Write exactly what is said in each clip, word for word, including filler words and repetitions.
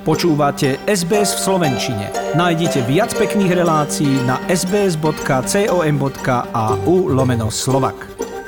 Počúvate es bé es v slovenčine. Nájdite viac pekných relácií na sbs.com.au lomeno Slovak.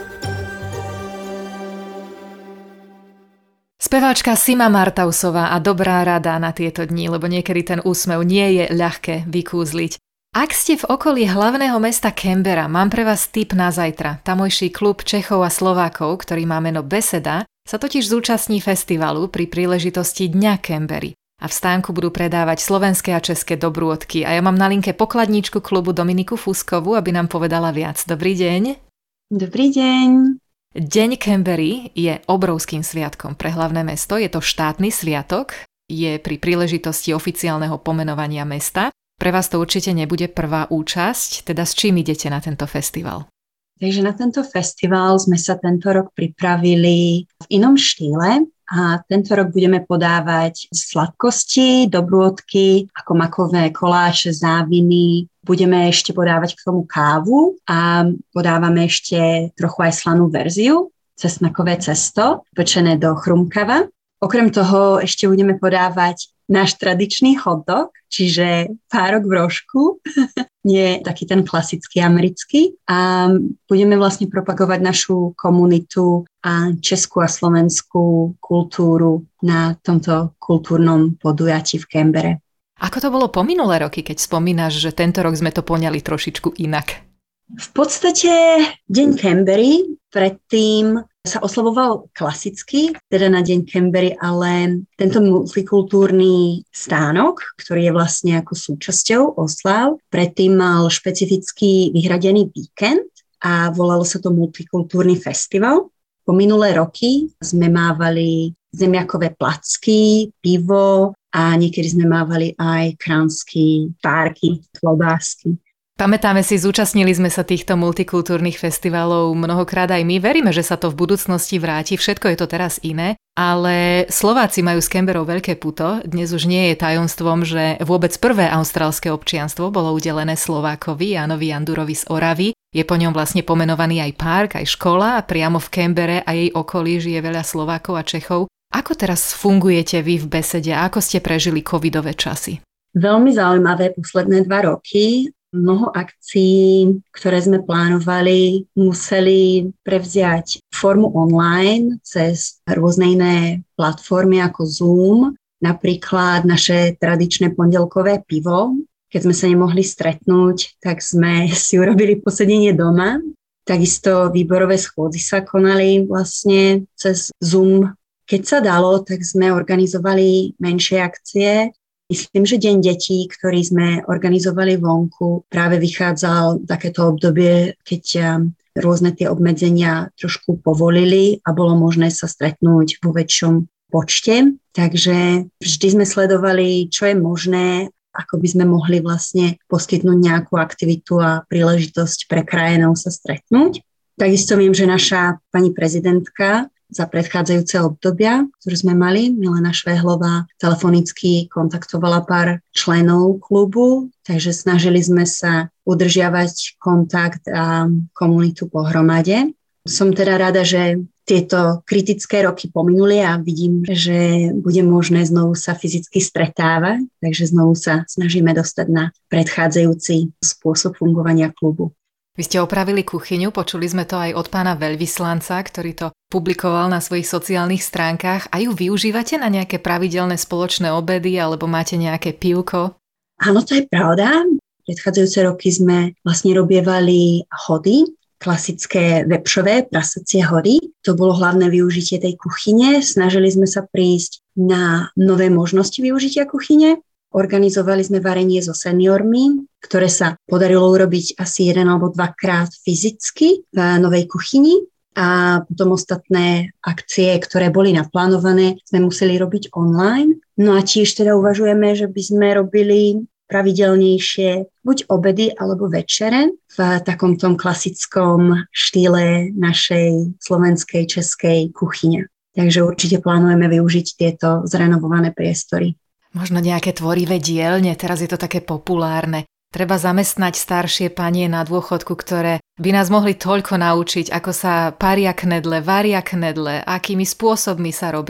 Speváčka Sima Martausová a dobrá rada na tieto dni, lebo niekedy ten úsmev nie je ľahké vykúzliť. Ak ste v okolí hlavného mesta Canberra, mám pre vás tip na zajtra. Tamojší klub Čechov a Slovákov, ktorý má meno Beseda, sa totiž zúčastní festivalu pri príležitosti Dňa Canberry. A v stánku budú predávať slovenské a české dobrôdky. A ja mám na linke pokladníčku klubu Dominiku Fuskovú, aby nám povedala viac. Dobrý deň. Dobrý deň. Deň Canberry je obrovským sviatkom pre hlavné mesto. Je to štátny sviatok. Je pri príležitosti oficiálneho pomenovania mesta. Pre vás to určite nebude prvá účasť, teda s čím idete na tento festival? Takže na tento festival sme sa tento rok pripravili v inom štýle a tento rok budeme podávať sladkosti, dobrôdky, ako makové koláče, záviny. Budeme ešte podávať k tomu kávu a podávame ešte trochu aj slanú verziu, cesnakové cesto, pečené do chrumkava. Okrem toho ešte budeme podávať náš tradičný hotdog, čiže párok v rožku, nie taký ten klasický americký. A budeme vlastne propagovať našu komunitu a českú a slovenskú kultúru na tomto kultúrnom podujatí v Canberre. Ako to bolo po minulé roky, keď spomínaš, že tento rok sme to poňali trošičku inak? V podstate Deň Canberry predtým sa oslavoval klasicky, teda na Deň Canberry, ale tento multikultúrny stánok, ktorý je vlastne ako súčasťou oslav, predtým mal špecifický vyhradený víkend a volalo sa to Multikultúrny festival. Po minulé roky sme mávali zemiakové placky, pivo a niekedy sme mávali aj kránsky párky, klobásky. Pamätáme si, zúčastnili sme sa týchto multikultúrnych festivalov mnohokrát aj my. Veríme, že sa to v budúcnosti vráti, všetko je to teraz iné, ale Slováci majú s Canberrou veľké puto. Dnes už nie je tajomstvom, že vôbec prvé austrálske občianstvo bolo udelené Slovákovi, Jánovi Jandurovi z Oravy. Je po ňom vlastne pomenovaný aj park, aj škola a priamo v Canberre a jej okolí žije veľa Slovákov a Čechov. Ako teraz fungujete vy v Besede a ako ste prežili covidové časy? Veľmi zaujímavé posledné dva roky. Mnoho akcií, ktoré sme plánovali, museli prevziať formu online cez rôzne iné platformy ako Zoom, napríklad naše tradičné pondelkové pivo. Keď sme sa nemohli stretnúť, tak sme si urobili posedenie doma. Takisto výborové schôdzy sa konali vlastne cez Zoom. Keď sa dalo, tak sme organizovali menšie akcie. Myslím, že Deň detí, ktorý sme organizovali vonku, práve vychádzal takéto obdobie, keď rôzne tie obmedzenia trošku povolili a bolo možné sa stretnúť vo väčšom počte. Takže vždy sme sledovali, čo je možné, ako by sme mohli vlastne poskytnúť nejakú aktivitu a príležitosť pre krajanov sa stretnúť. Takisto viem, že naša pani prezidentka za predchádzajúce obdobia, ktoré sme mali, Milena Švehlová telefonicky kontaktovala pár členov klubu, takže snažili sme sa udržiavať kontakt a komunitu pohromade. Som teda rada, že tieto kritické roky pominuli a vidím, že bude možné znovu sa fyzicky stretávať, takže znovu sa snažíme dostať na predchádzajúci spôsob fungovania klubu. Vy ste opravili kuchyňu, počuli sme to aj od pána veľvyslanca, ktorý to publikoval na svojich sociálnych stránkach. A ju využívate na nejaké pravidelné spoločné obedy alebo máte nejaké pivko? Áno, to je pravda. Predchádzajúce roky sme vlastne robievali hody, klasické vepšové prasacie hody. To bolo hlavné využitie tej kuchyne. Snažili sme sa prísť na nové možnosti využitia kuchyne. Organizovali sme varenie so seniormi, ktoré sa podarilo urobiť asi jeden alebo dvakrát fyzicky v novej kuchyni a potom ostatné akcie, ktoré boli naplánované, sme museli robiť online. No a tiež teda uvažujeme, že by sme robili pravidelnejšie buď obedy alebo večere v takom tom klasickom štýle našej slovenskej, českej kuchyne. Takže určite plánujeme využiť tieto zrenovované priestory. Možno nejaké tvorivé dielne, teraz je to také populárne. Treba zamestnať staršie panie na dôchodku, ktoré by nás mohli toľko naučiť, ako sa paria knedle, varia knedle, akými spôsobmi sa robia.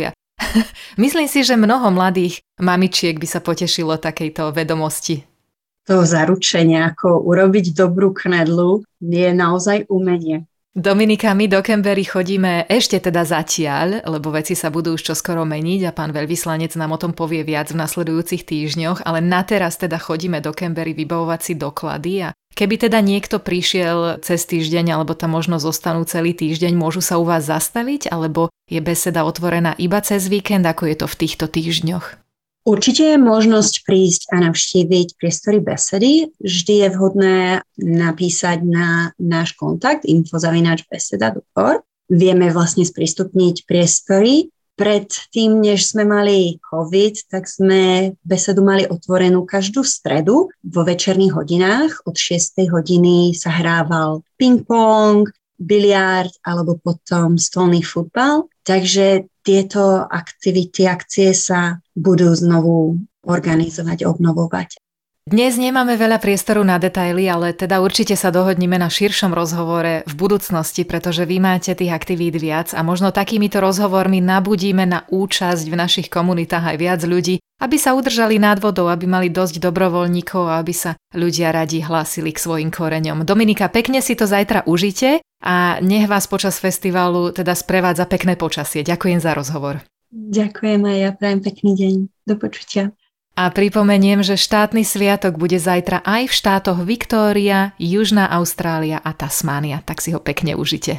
Myslím si, že mnoho mladých mamičiek by sa potešilo takejto vedomosti. To zaručenie, ako urobiť dobrú knedlu, je naozaj umenie. Dominika, my do Canberry chodíme ešte teda zatiaľ, lebo veci sa budú už čoskoro meniť a pán veľvyslanec nám o tom povie viac v nasledujúcich týždňoch, ale na teraz teda chodíme do Canberry vybavovať si doklady a keby teda niekto prišiel cez týždeň alebo tam možno zostanú celý týždeň, môžu sa u vás zastaviť alebo je beseda otvorená iba cez víkend, ako je to v týchto týždňoch? Určite je možnosť prísť a navštíviť priestory besedy. Vždy je vhodné napísať na náš kontakt info zavináč beseda bodka org. Vieme vlastne sprístupniť priestory. Pred tým, než sme mali COVID, tak sme besedu mali otvorenú každú stredu vo večerných hodinách. Od šiestej hodiny sa hrával ping-pong, biliard alebo potom stolný futbal. Takže tieto aktivity, akcie sa budú znovu organizovať, obnovovať. Dnes nemáme veľa priestoru na detaily, ale teda určite sa dohodneme na širšom rozhovore v budúcnosti, pretože vy máte tých aktivít viac a možno takýmito rozhovormi nabudíme na účasť v našich komunitách aj viac ľudí, aby sa udržali nad vodou, aby mali dosť dobrovoľníkov a aby sa ľudia radi hlásili k svojim koreňom. Dominika, pekne si to zajtra užite a nech vás počas festivalu teda sprevádza pekné počasie. Ďakujem za rozhovor. Ďakujem aj ja, prajem pekný deň. Do počutia. A pripomeniem, že štátny sviatok bude zajtra aj v štátoch Viktória, Južná Austrália a Tasmánia. Tak si ho pekne užite.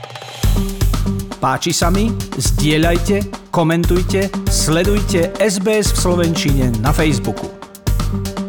Páči sa mi? Zdieľajte, komentujte, sledujte es bé es v slovenčine na Facebooku.